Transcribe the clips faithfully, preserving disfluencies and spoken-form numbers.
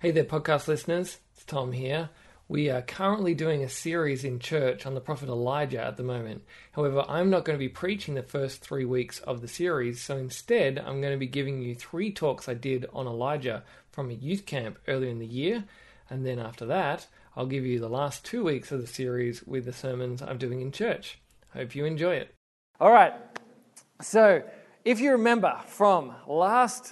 Hey there, podcast listeners. It's Tom here. We are currently doing a series in church on the prophet Elijah at the moment. However, I'm not going to be preaching the first three weeks of the series, so instead I'm going to be giving you three talks I did on Elijah from a youth camp earlier in the year, and then after that, I'll give you the last two weeks of the series with the sermons I'm doing in church. Hope you enjoy it. All right, so if you remember from last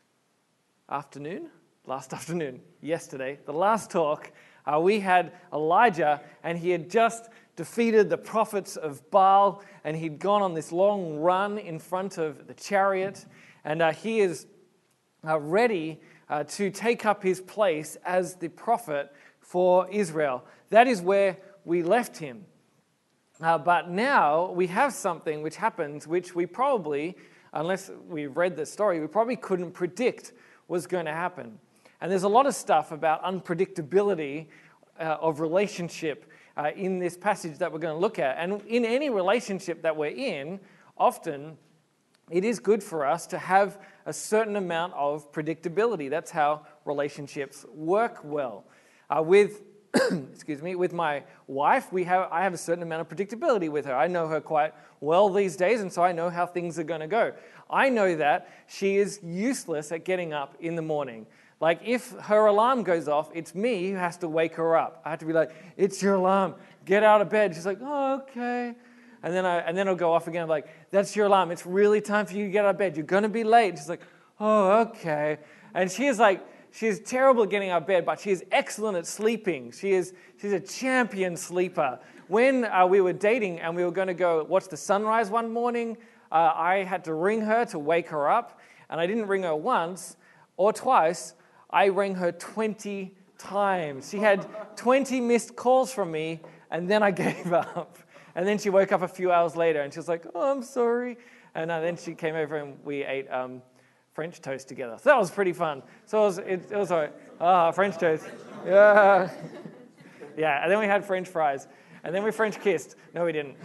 afternoon, last afternoon, yesterday, the last talk, uh, we had Elijah, and he had just defeated the prophets of Baal, and he'd gone on this long run in front of the chariot, and uh, he is uh, ready uh, to take up his place as the prophet for Israel. That is where we left him. Uh, but now we have something which happens which we probably, unless we read the story, we probably couldn't predict was going to happen. And there's a lot of stuff about unpredictability uh, of relationship uh, in this passage that we're going to look at. And in any relationship that we're in, often it is good for us to have a certain amount of predictability. That's how relationships work well. Uh, with excuse me, with my wife, we have I have a certain amount of predictability with her. I know her quite well these days, and so I know how things are going to go. I know that she is useless at getting up in the morning. Like, if her alarm goes off, it's me who has to wake her up. I have to be like, it's your alarm, get out of bed. She's like, oh, okay. And then, I, and then it'll go off again. I'm like, that's your alarm. It's really time for you to get out of bed. You're going to be late. She's like, oh, okay. And she is like, she is terrible at getting out of bed, but she is excellent at sleeping. She is she's a champion sleeper. When uh, we were dating and we were going to go watch the sunrise one morning, uh, I had to ring her to wake her up. And I didn't ring her once or twice. I rang her twenty times. She had twenty missed calls from me, and then I gave up. And then she woke up a few hours later, and she was like, oh, I'm sorry. And uh, then she came over, and we ate um, French toast together. So that was pretty fun. So it was, it, it was all right. Ah, French toast. Yeah. Yeah, and then we had French fries. And then we French kissed. No, we didn't.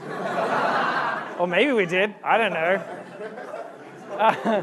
Or maybe we did. I don't know. Uh,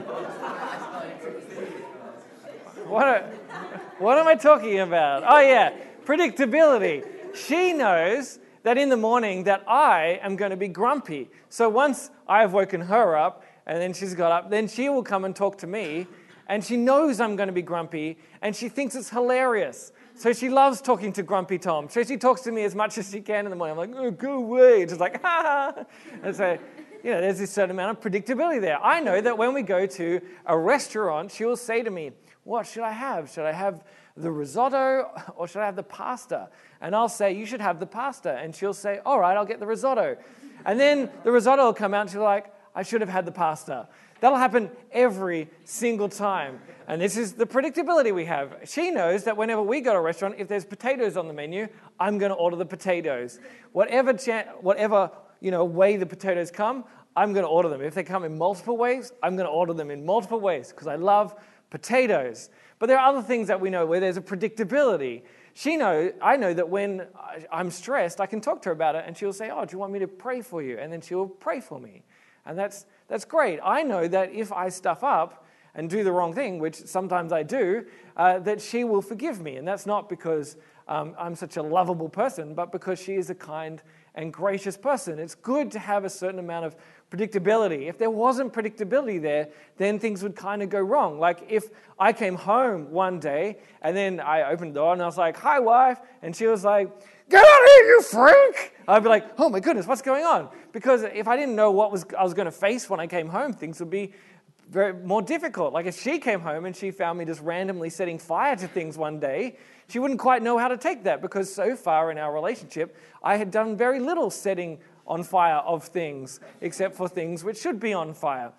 What, are, what am I talking about? Oh, yeah, predictability. She knows that in the morning that I am going to be grumpy. So once I've woken her up and then she's got up, then she will come and talk to me, and she knows I'm going to be grumpy, and she thinks it's hilarious. So she loves talking to Grumpy Tom. So she talks to me as much as she can in the morning. I'm like, oh, go away. It's just like, ha ha. And so, you know, there's this certain amount of predictability there. I know that when we go to a restaurant, she will say to me, what should I have? Should I have the risotto or should I have the pasta? And I'll say, you should have the pasta. And she'll say, all right, I'll get the risotto. And then the risotto will come out and she'll be like, I should have had the pasta. That'll happen every single time. And this is the predictability we have. She knows that whenever we go to a restaurant, if there's potatoes on the menu, I'm going to order the potatoes. Whatever, cha- whatever you know, way the potatoes come, I'm going to order them. If they come in multiple ways, I'm going to order them in multiple ways because I love potatoes. But there are other things that we know where there's a predictability. She know, I know that when I'm stressed, I can talk to her about it, and she'll say, oh, do you want me to pray for you? And then she'll pray for me. And that's that's great. I know that if I stuff up and do the wrong thing, which sometimes I do, uh, that she will forgive me. And that's not because um, I'm such a lovable person, but because she is a kind and gracious person. It's good to have a certain amount of predictability. If there wasn't predictability there, then things would kind of go wrong. Like if I came home one day and then I opened the door and I was like, hi, wife. And she was like, get out of here, you freak. I'd be like, oh my goodness, what's going on? Because if I didn't know what was I was going to face when I came home, things would be very more difficult. Like if she came home and she found me just randomly setting fire to things one day, she wouldn't quite know how to take that because so far in our relationship, I had done very little setting on fire of things, except for things which should be on fire.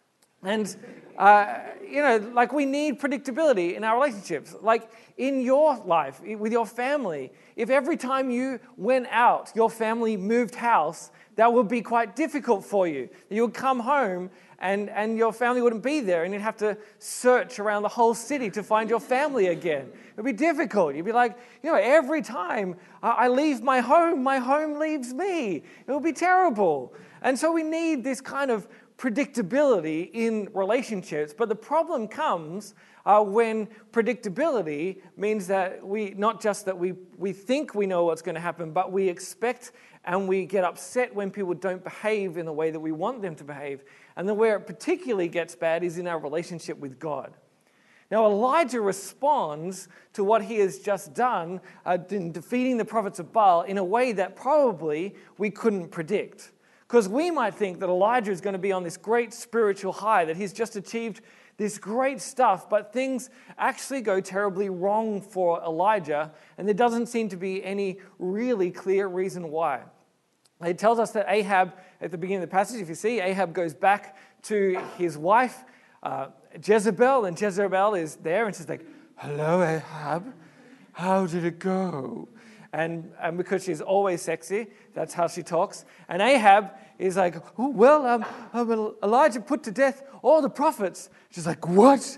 And, uh, you know, like we need predictability in our relationships. Like in your life, with your family, if every time you went out, your family moved house, that would be quite difficult for you. You would come home and, and your family wouldn't be there, and you'd have to search around the whole city to find your family again. It would be difficult. You'd be like, you know, every time I leave my home, my home leaves me. It would be terrible. And so we need this kind of predictability in relationships. But the problem comes uh, when predictability means that we, not just that we, we think we know what's going to happen, but we expect and we get upset when people don't behave in the way that we want them to behave. And then where it particularly gets bad is in our relationship with God. Now, Elijah responds to what he has just done uh, in defeating the prophets of Baal in a way that probably we couldn't predict. Because we might think that Elijah is going to be on this great spiritual high, that he's just achieved this great stuff, but things actually go terribly wrong for Elijah, and there doesn't seem to be any really clear reason why. It tells us that Ahab, at the beginning of the passage, if you see, Ahab goes back to his wife, uh, Jezebel, and Jezebel is there, and she's like, "Hello, Ahab, how did it go?" And, and because she's always sexy, that's how she talks. And Ahab is like, "Oh, well, um, um, Elijah put to death all the prophets." She's like, "What?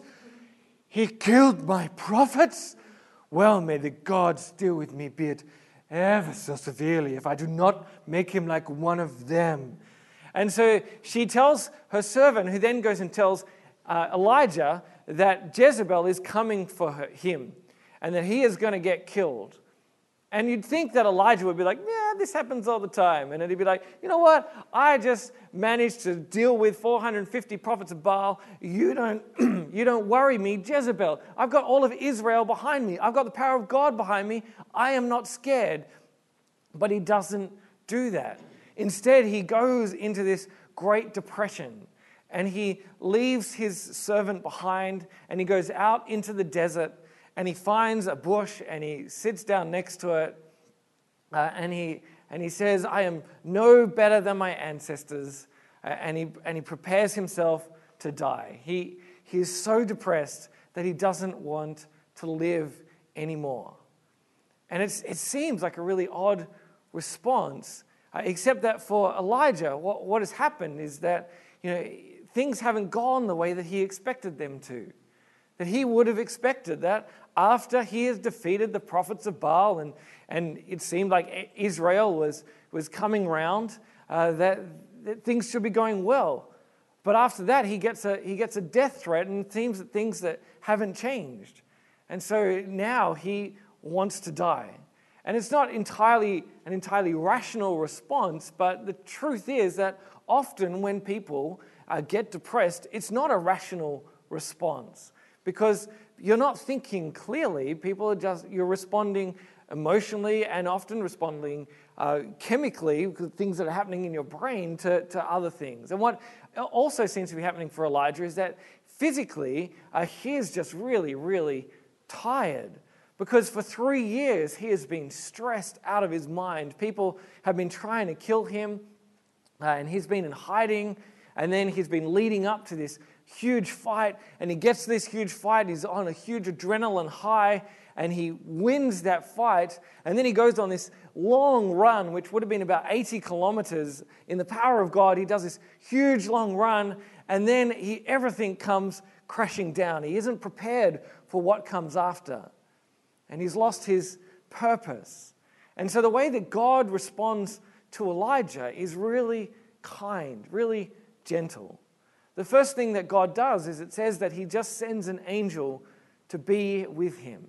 He killed my prophets? Well, may the gods deal with me, be it ever so severely, if I do not make him like one of them." And so she tells her servant, who then goes and tells uh, Elijah that Jezebel is coming for her, him and that he is going to get killed. And you'd think that Elijah would be like, "Yeah, this happens all the time." And he'd be like, "You know what? I just managed to deal with four hundred fifty prophets of Baal. You don't, you don't worry me, Jezebel. I've got all of Israel behind me. I've got the power of God behind me. I am not scared." But he doesn't do that. Instead, he goes into this great depression. And he leaves his servant behind, and he goes out into the desert, and he finds a bush, and he sits down next to it, uh, and he and he says, "I am no better than my ancestors," uh, and he and he prepares himself to die. He he is so depressed that he doesn't want to live anymore, and it's it seems like a really odd response, uh, except that for Elijah, what what has happened is that you know things haven't gone the way that he expected them to. That he would have expected that after he has defeated the prophets of Baal and, and it seemed like Israel was, was coming round, uh, that, that things should be going well. But after that, he gets a he gets a death threat, and it seems that things that haven't changed. And so now he wants to die. And it's not entirely an entirely rational response, but the truth is that often when people uh, get depressed, it's not a rational response. Because you're not thinking clearly. People are just, you're responding emotionally and often responding uh, chemically, because things that are happening in your brain to, to other things. And what also seems to be happening for Elijah is that physically, uh, he is just really, really tired. Because for three years, he has been stressed out of his mind. People have been trying to kill him, uh, and he's been in hiding, and then he's been leading up to this huge fight, and he gets this huge fight, he's on a huge adrenaline high, and he wins that fight, and then he goes on this long run, which would have been about eighty kilometers. In the power of God, he does this huge long run, and then he, everything comes crashing down. He isn't prepared for what comes after, and he's lost his purpose. And so the way that God responds to Elijah is really kind, really gentle. The first thing that God does is it says that he just sends an angel to be with him.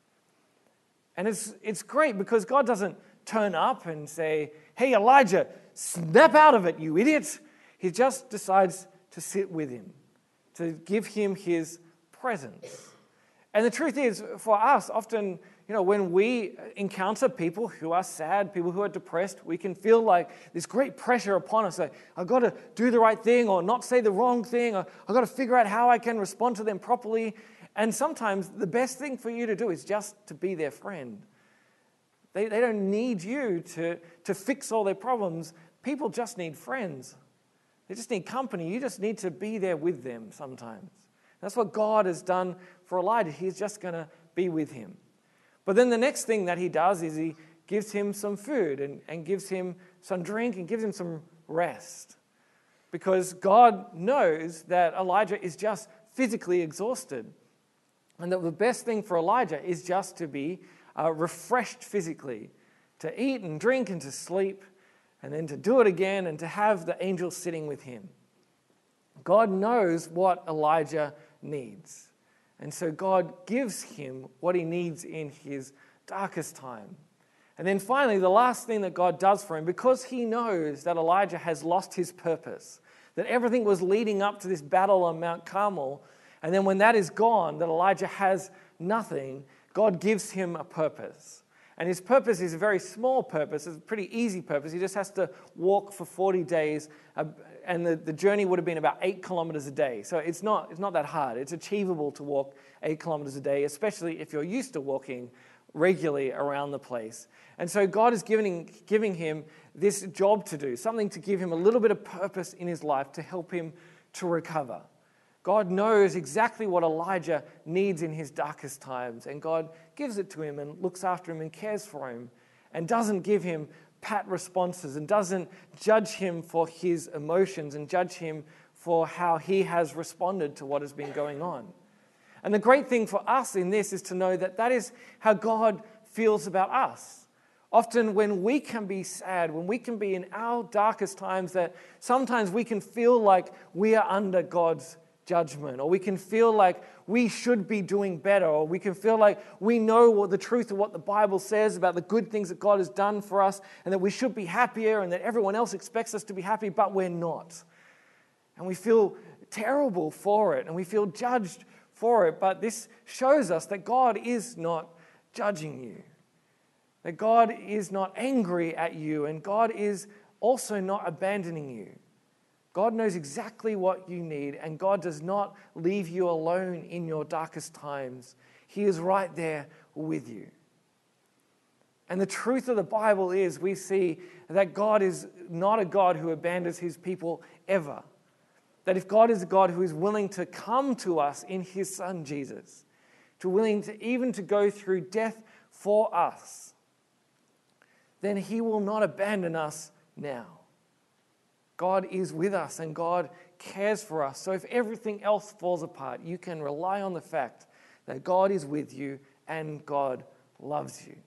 And it's it's great because God doesn't turn up and say, "Hey, Elijah, snap out of it, you idiot." He just decides to sit with him, to give him his presence. And the truth is, for us, often, you know, when we encounter people who are sad, people who are depressed, we can feel like this great pressure upon us. Like, I've got to do the right thing or not say the wrong thing. Or I've got to figure out how I can respond to them properly. And sometimes the best thing for you to do is just to be their friend. They, they don't need you to, to fix all their problems. People just need friends. They just need company. You just need to be there with them sometimes. That's what God has done for Elijah. He's just going to be with him. But then the next thing that he does is he gives him some food and, and gives him some drink and gives him some rest. Because God knows that Elijah is just physically exhausted. And that the best thing for Elijah is just to be uh, refreshed physically, to eat and drink and to sleep, and then to do it again and to have the angel sitting with him. God knows what Elijah needs. And so God gives him what he needs in his darkest time. And then finally, the last thing that God does for him, because he knows that Elijah has lost his purpose, that everything was leading up to this battle on Mount Carmel, and then when that is gone, that Elijah has nothing, God gives him a purpose. And his purpose is a very small purpose. It's a pretty easy purpose. He just has to walk for forty days, uh, and the, the journey would have been about eight kilometers a day. So it's not, it's not that hard. It's achievable to walk eight kilometers a day, especially if you're used to walking regularly around the place. And so God is giving, giving him this job to do, something to give him a little bit of purpose in his life to help him to recover. God knows exactly what Elijah needs in his darkest times, and God gives it to him and looks after him and cares for him and doesn't give him pat responses and doesn't judge him for his emotions and judge him for how he has responded to what has been going on. And the great thing for us in this is to know that that is how God feels about us. Often when we can be sad, when we can be in our darkest times, that sometimes we can feel like we are under God's judgment, or we can feel like we should be doing better, or we can feel like we know what the truth of what the Bible says about the good things that God has done for us, and that we should be happier, and that everyone else expects us to be happy, but we're not. And we feel terrible for it, and we feel judged for it. But this shows us that God is not judging you, that God is not angry at you, and God is also not abandoning you. God knows exactly what you need, and God does not leave you alone in your darkest times. He is right there with you. And the truth of the Bible is we see that God is not a God who abandons his people ever. That if God is a God who is willing to come to us in his Son Jesus, to willing to even to go through death for us, then he will not abandon us now. God is with us and God cares for us. So if everything else falls apart, you can rely on the fact that God is with you and God loves you.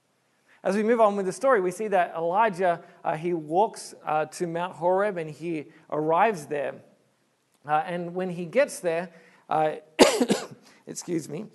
As we move on with the story, we see that Elijah, uh, he walks uh, to Mount Horeb and he arrives there. Uh, and when he gets there, uh, excuse me,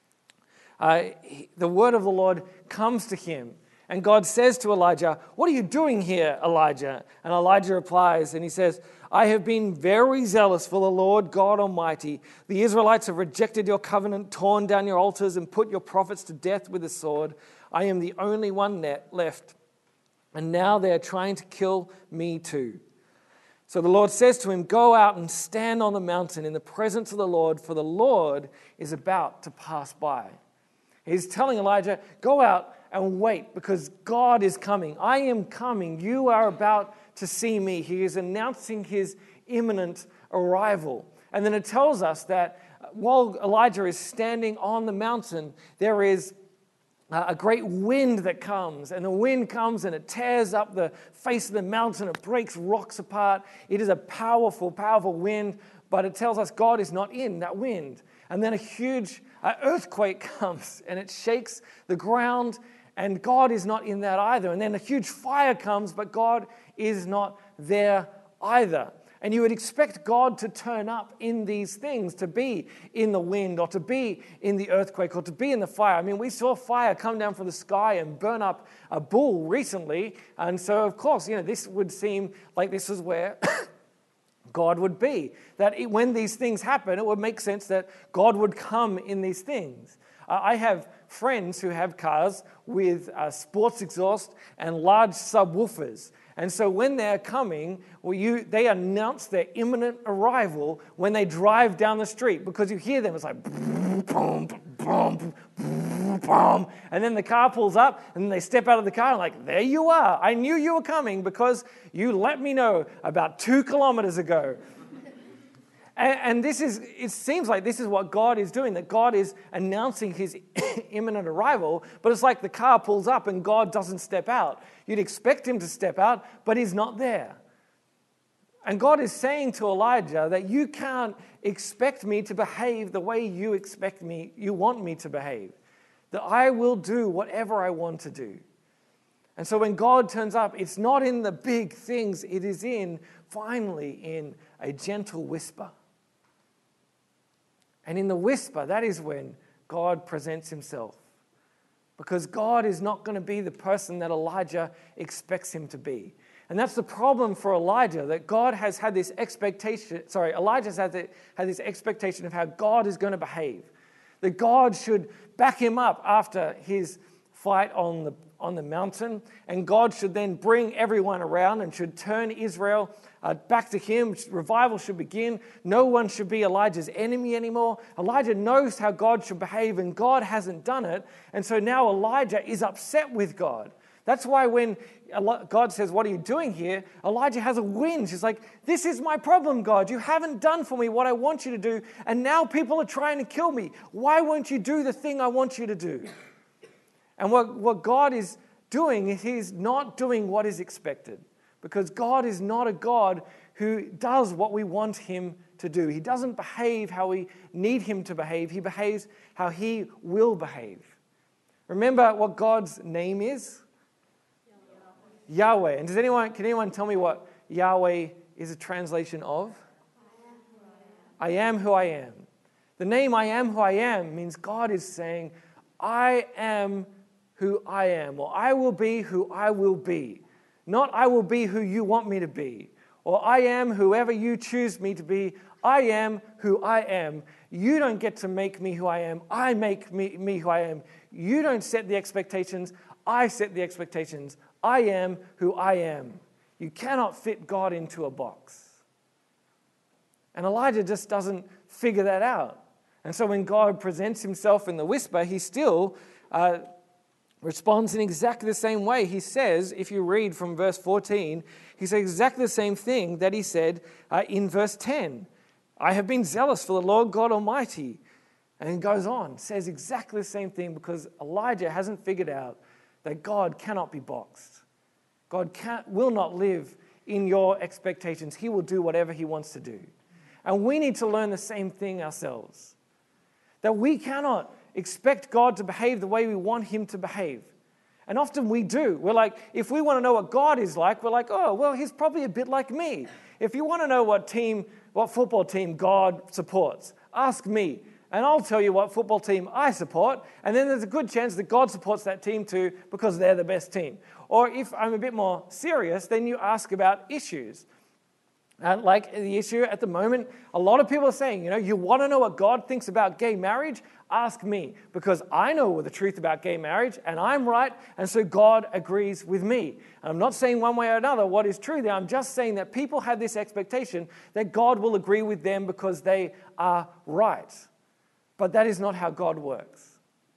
uh, he, the word of the Lord comes to him. And God says to Elijah, "What are you doing here, Elijah?" And Elijah replies, and he says, "I have been very zealous for the Lord God Almighty. The Israelites have rejected your covenant, torn down your altars, and put your prophets to death with the sword. I am the only one left, and now they are trying to kill me too." So the Lord says to him, "Go out and stand on the mountain in the presence of the Lord, for the Lord is about to pass by." He's telling Elijah, go out and wait, because God is coming. I am coming. You are about to see me. He is announcing his imminent arrival. And then it tells us that while Elijah is standing on the mountain, there is a great wind that comes. And the wind comes and it tears up the face of the mountain. It breaks rocks apart. It is a powerful, powerful wind. But it tells us God is not in that wind. And then a huge uh, earthquake comes and it shakes the ground. And God is not in that either. And then a huge fire comes, but God is not there either. And you would expect God to turn up in these things, to be in the wind or to be in the earthquake or to be in the fire. I mean, we saw fire come down from the sky and burn up a bull recently. And so, of course, you know, this would seem like this is where God would be. That it, when these things happen, it would make sense that God would come in these things. Uh, I have friends who have cars with uh, sports exhaust and large subwoofers. And so when they're coming, well, you, they announce their imminent arrival when they drive down the street, because you hear them. It's like, boom, boom, boom, boom, and then the car pulls up and they step out of the car and like, there you are. I knew you were coming because you let me know about two kilometers ago. And, and this is, it seems like this is what God is doing, that God is announcing his imminent arrival, but it's like the car pulls up and God doesn't step out. You'd expect him to step out, but he's not there. And God is saying to Elijah that you can't expect me to behave the way you expect me, you want me to behave. That I will do whatever I want to do. And so when God turns up, it's not in the big things. It is in, finally, in a gentle whisper. And in the whisper, that is when God presents himself. Because God is not going to be the person that Elijah expects him to be. And that's the problem for Elijah, that God has had this expectation, sorry, Elijah's had, the, had this expectation of how God is going to behave. That God should back him up after his fight on the, on the mountain, and God should then bring everyone around and should turn Israel uh, back to him. Revival should begin. No one should be Elijah's enemy anymore. Elijah knows how God should behave, and God hasn't done it. And so now Elijah is upset with God. That's why when God says, "What are you doing here?" Elijah has a whinge. He's like, "This is my problem, God. You haven't done for me what I want you to do, and now people are trying to kill me. Why won't you do the thing I want you to do?" And what, what God is doing is he's not doing what is expected, because God is not a God who does what we want him to do. He doesn't behave how we need him to behave. He behaves how he will behave. Remember what God's name is? Yahweh. And does anyone, can anyone tell me what Yahweh is a translation of? I am who I am. The name I am who I am means God is saying, I am who I am, or I will be who I will be. Not I will be who you want me to be, or I am whoever you choose me to be. I am who I am. You don't get to make me who I am. I make me, me who I am. You don't set the expectations. I set the expectations. I am who I am. You cannot fit God into a box. And Elijah just doesn't figure that out. And so when God presents himself in the whisper, he still uh, responds in exactly the same way. He says, if you read from verse fourteen, he says exactly the same thing that he said uh, in verse ten. I have been zealous for the Lord God Almighty. And it goes on, says exactly the same thing, because Elijah hasn't figured out that God cannot be boxed. God can't, will not live in your expectations. He will do whatever he wants to do. And we need to learn the same thing ourselves. That we cannot expect God to behave the way we want him to behave. And often we do. We're like, if we want to know what God is like, we're like, oh, well, he's probably a bit like me. If you want to know what team, what football team God supports, ask me. And I'll tell you what football team I support, and then there's a good chance that God supports that team too, because they're the best team. Or if I'm a bit more serious, then you ask about issues. Uh, like the issue at the moment, a lot of people are saying, you know, you want to know what God thinks about gay marriage? Ask me, because I know the truth about gay marriage, and I'm right, and so God agrees with me. And I'm not saying one way or another what is true there. I'm just saying that people have this expectation that God will agree with them because they are right. But that is not how God works.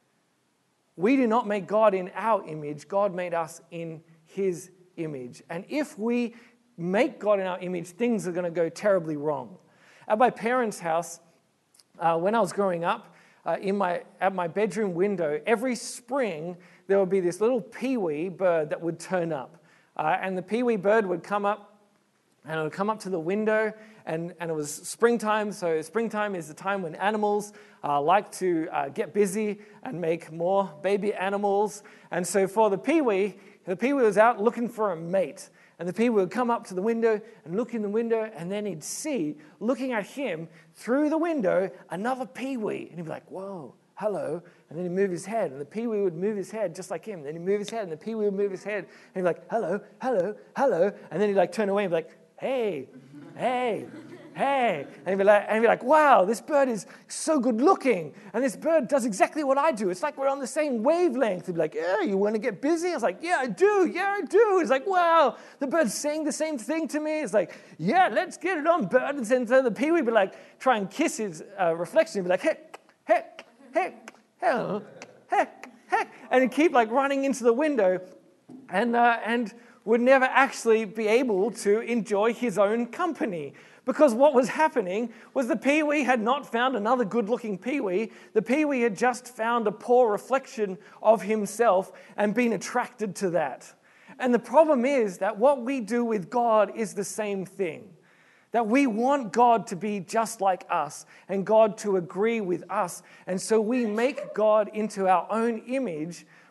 We do not make God in our image. God made us in his image. And if we make God in our image, things are going to go terribly wrong. At my parents' house, uh, when I was growing up, uh, in my at my bedroom window, every spring there would be this little peewee bird that would turn up. Uh, and the peewee bird would come up, and it would come up to the window, and, and it was springtime. So springtime is the time when animals uh, like to uh, get busy and make more baby animals. And so for the peewee, the peewee was out looking for a mate. And the peewee would come up to the window and look in the window, and then he'd see, looking at him through the window, another peewee. And he'd be like, whoa, hello. And then he'd move his head, and the peewee would move his head just like him. Then he'd move his head, and the peewee would move his head. And he'd be like, hello, hello, hello. And then he'd like turn away and be like, hey, hey, hey. And he'd be like, and he'd be like, wow, this bird is so good looking. And this bird does exactly what I do. It's like we're on the same wavelength. He'd be like, yeah, you want to get busy? I was like, yeah, I do. Yeah, I do. It's like, wow, the bird's saying the same thing to me. It's like, yeah, let's get it on, bird. And so the peewee would be like, try and kiss his uh, reflection. He'd be like, heck, heck, heck, hello, heck, heck. And he'd keep like running into the window and uh, and would never actually be able to enjoy his own company. Because what was happening was the peewee had not found another good-looking peewee. The peewee had just found a poor reflection of himself and been attracted to that. And the problem is that what we do with God is the same thing. That we want God to be just like us and God to agree with us. And so we make God into our own image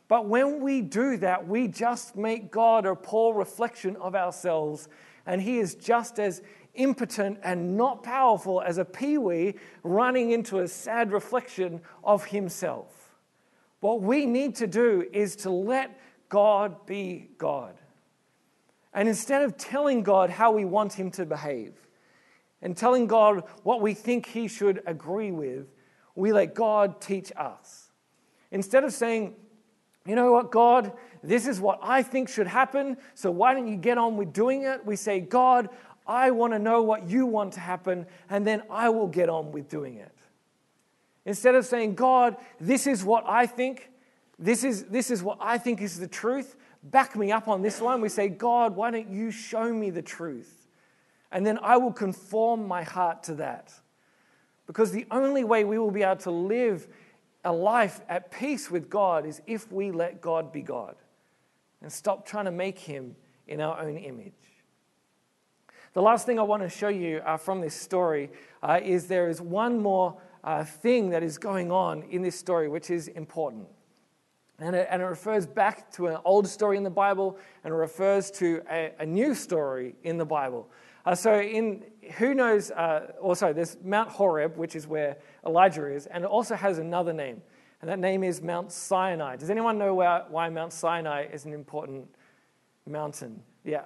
But when we do that, we just make God a poor reflection of ourselves, and he is just as impotent and not powerful as a peewee running into a sad reflection of himself. What we need to do is to let God be God. And instead of telling God how we want him to behave and telling God what we think he should agree with, we let God teach us. Instead of saying, you know what, God, this is what I think should happen, so why don't you get on with doing it? We say, God, I want to know what you want to happen, and then I will get on with doing it. Instead of saying, God, this is what I think, this is, this is what I think is the truth, back me up on this one, we say, God, why don't you show me the truth? And then I will conform my heart to that. Because the only way we will be able to live a life at peace with God is if we let God be God and stop trying to make him in our own image. The last thing I want to show you uh, from this story uh, is there is one more uh, thing that is going on in this story which is important. And it, and it refers back to an old story in the Bible, and it refers to a, a new story in the Bible. Uh, so in, who knows, uh, also there's Mount Horeb, which is where Elijah is, and it also has another name, and that name is Mount Sinai. Does anyone know why, why Mount Sinai is an important mountain? Yeah.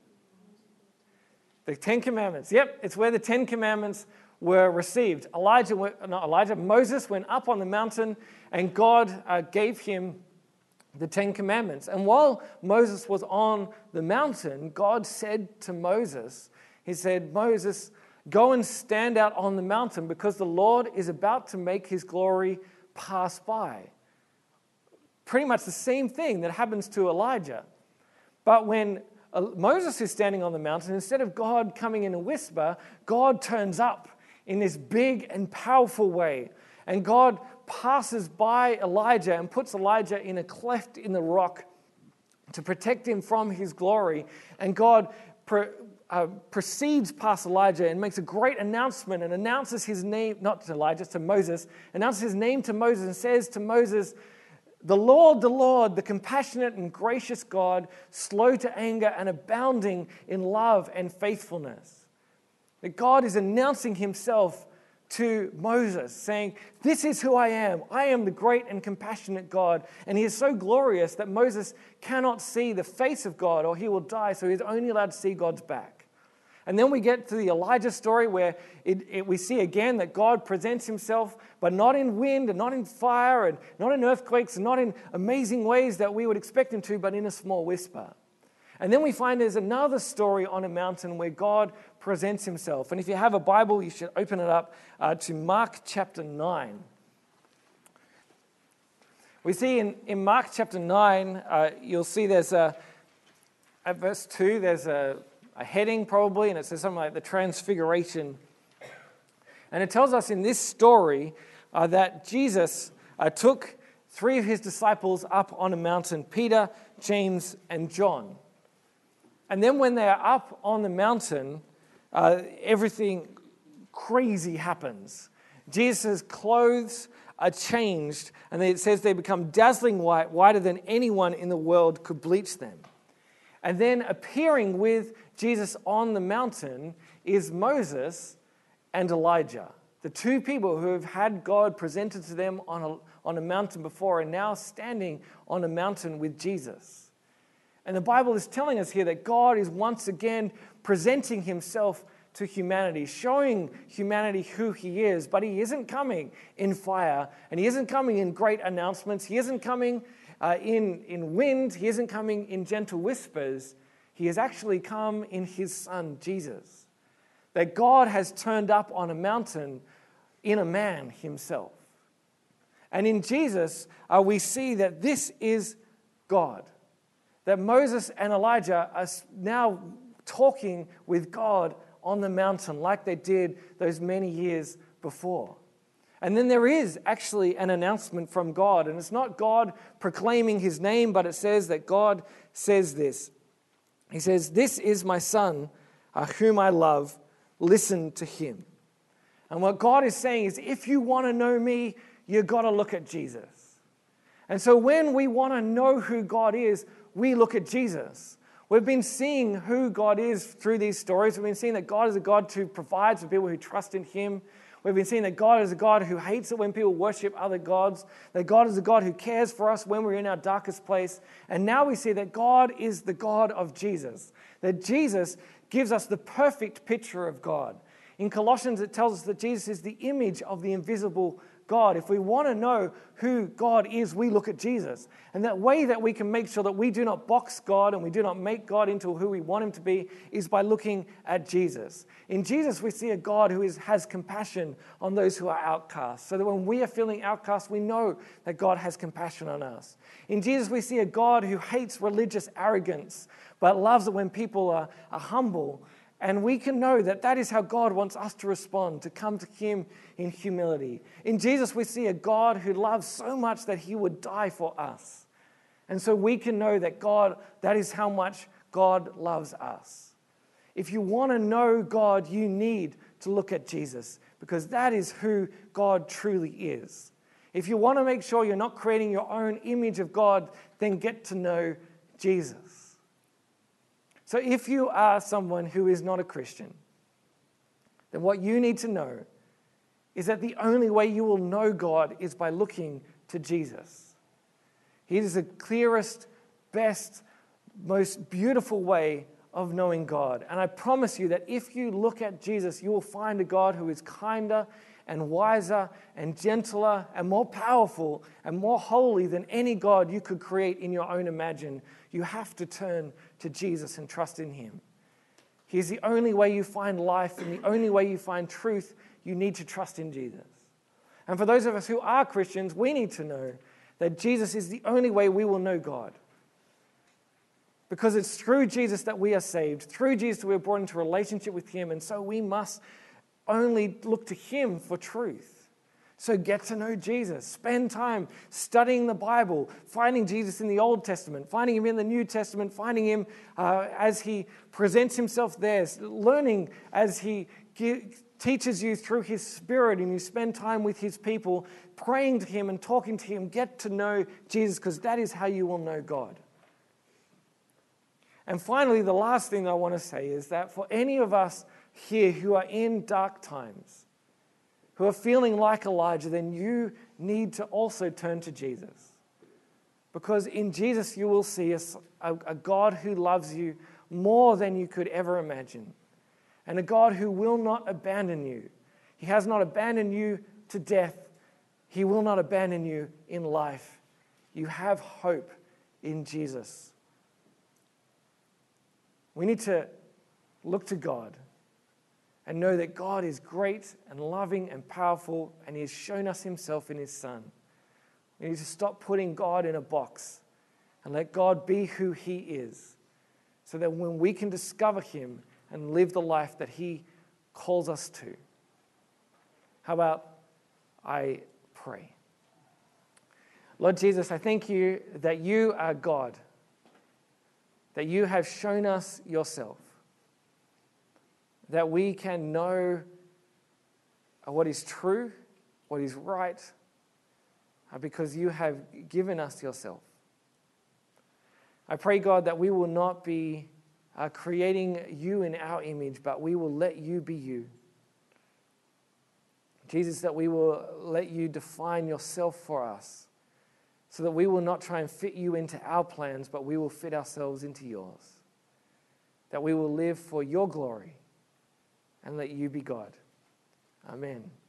The Ten Commandments. Yep, it's where the Ten Commandments were received. Elijah, went, not Elijah, Moses went up on the mountain, and God uh, gave him the Ten Commandments. And while Moses was on the mountain, God said to Moses, he said, Moses, go and stand out on the mountain because the Lord is about to make his glory pass by. Pretty much the same thing that happens to Elijah. But when Moses is standing on the mountain, instead of God coming in a whisper, God turns up in this big and powerful way. And God passes by Elijah and puts Elijah in a cleft in the rock to protect him from his glory. And God pre- uh, proceeds past Elijah and makes a great announcement and announces his name, not to Elijah, to Moses, announces his name to Moses and says to Moses, the Lord, the Lord, the compassionate and gracious God, slow to anger and abounding in love and faithfulness. That God is announcing himself to Moses, saying, this is who I am. I am the great and compassionate God. And he is so glorious that Moses cannot see the face of God or he will die, so he's only allowed to see God's back. And then we get to the Elijah story where it, it, we see again that God presents himself, but not in wind and not in fire and not in earthquakes and not in amazing ways that we would expect him to, but in a small whisper. And then we find there's another story on a mountain where God presents himself. And if you have a Bible, you should open it up uh, to Mark chapter nine. We see in, in Mark chapter nine, uh, you'll see there's a, at verse two, there's a, a heading probably, and it says something like the Transfiguration. And it tells us in this story uh, that Jesus uh, took three of his disciples up on a mountain, Peter, James, and John. And then when they're up on the mountain, uh, everything crazy happens. Jesus' clothes are changed, and it says they become dazzling white, whiter than anyone in the world could bleach them. And then appearing with Jesus on the mountain is Moses and Elijah, the two people who have had God presented to them on a, on a mountain before and now standing on a mountain with Jesus. And the Bible is telling us here that God is once again presenting himself to humanity, showing humanity who he is, but he isn't coming in fire, and he isn't coming in great announcements, he isn't coming uh, in, in wind, he isn't coming in gentle whispers, he has actually come in his Son, Jesus. That God has turned up on a mountain in a man himself. And in Jesus, uh, we see that this is God. That Moses and Elijah are now talking with God on the mountain like they did those many years before. And then there is actually an announcement from God. And it's not God proclaiming his name, but it says that God says this. He says, this is my Son, uh, whom I love. Listen to him. And what God is saying is, if you want to know me, you've got to look at Jesus. And so when we want to know who God is, we look at Jesus. We've been seeing who God is through these stories. We've been seeing that God is a God who provides for people who trust in Him. We've been seeing that God is a God who hates it when people worship other gods. That God is a God who cares for us when we're in our darkest place. And now we see that God is the God of Jesus. That Jesus gives us the perfect picture of God. In Colossians, it tells us that Jesus is the image of the invisible God. If we want to know who God is, we look at Jesus. And that way that we can make sure that we do not box God and we do not make God into who we want Him to be is by looking at Jesus. In Jesus, we see a God who is, has compassion on those who are outcasts. So that when we are feeling outcast, we know that God has compassion on us. In Jesus, we see a God who hates religious arrogance, but loves it when people are, are humble. And we can know that that is how God wants us to respond, to come to Him in humility. In Jesus, we see a God who loves so much that He would die for us. And so we can know that God, that is how much God loves us. If you want to know God, you need to look at Jesus, because that is who God truly is. If you want to make sure you're not creating your own image of God, then get to know Jesus. So if you are someone who is not a Christian, then what you need to know is that the only way you will know God is by looking to Jesus. He is the clearest, best, most beautiful way of knowing God. And I promise you that if you look at Jesus, you will find a God who is kinder and wiser and gentler and more powerful and more holy than any God you could create in your own imagine. You have to turn to Jesus and trust in Him. He is the only way you find life and the only way you find truth. You need to trust in Jesus. And for those of us who are Christians, we need to know that Jesus is the only way we will know God. Because it's through Jesus that we are saved. Through Jesus we are brought into a relationship with Him. And so we must only look to Him for truth. So get to know Jesus. Spend time studying the Bible, finding Jesus in the Old Testament, finding Him in the New Testament, finding Him uh, as He presents Himself there, learning as He ge- teaches you through His Spirit, and you spend time with His people, praying to Him and talking to Him. Get to know Jesus, because that is how you will know God. And finally, the last thing I want to say is that for any of us here who are in dark times, who are feeling like Elijah, then you need to also turn to Jesus. Because in Jesus you will see a, a, a God who loves you more than you could ever imagine. And a God who will not abandon you. He has not abandoned you to death. He will not abandon you in life. You have hope in Jesus. We need to look to God and know that God is great and loving and powerful, and He has shown us Himself in His Son. We need to stop putting God in a box and let God be who He is, so that when we can discover Him and live the life that He calls us to. How about I pray? Lord Jesus, I thank You that You are God, that You have shown us Yourself, that we can know what is true, what is right, because You have given us Yourself. I pray, God, that we will not be uh, creating You in our image, but we will let You be You. Jesus, that we will let You define Yourself for us, so that we will not try and fit You into our plans, but we will fit ourselves into Yours. That we will live for Your glory, and let You be God. Amen.